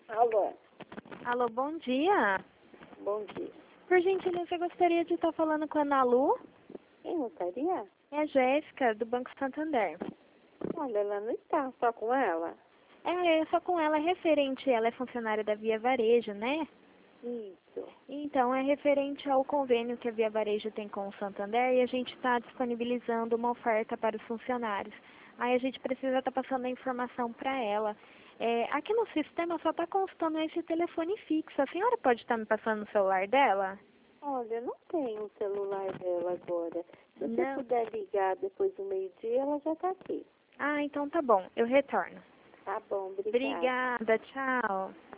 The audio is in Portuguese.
Alô, Alô, bom dia. bom dia. Por gentileza, eu gostaria de estar falando com a Ana Lu. Quem gostaria? É a Jéssica, do Banco Santander. Olha, ela não está, só com ela. É só com ela, é referente, ela é funcionária da Via Varejo, né? Isso. Então, é referente ao convênio que a Via Varejo tem com o Santander e a gente está disponibilizando uma oferta para os funcionários. Aí a gente precisa estar passando a informação para ela. Aqui no sistema só está constando esse telefone fixo. A senhora pode estar me passando o celular dela? Olha, não tenho o celular dela agora. Se você Não. puder ligar depois do meio-dia, ela já está aqui. Ah, então tá bom, eu retorno. Tá bom, obrigada. Obrigada, tchau.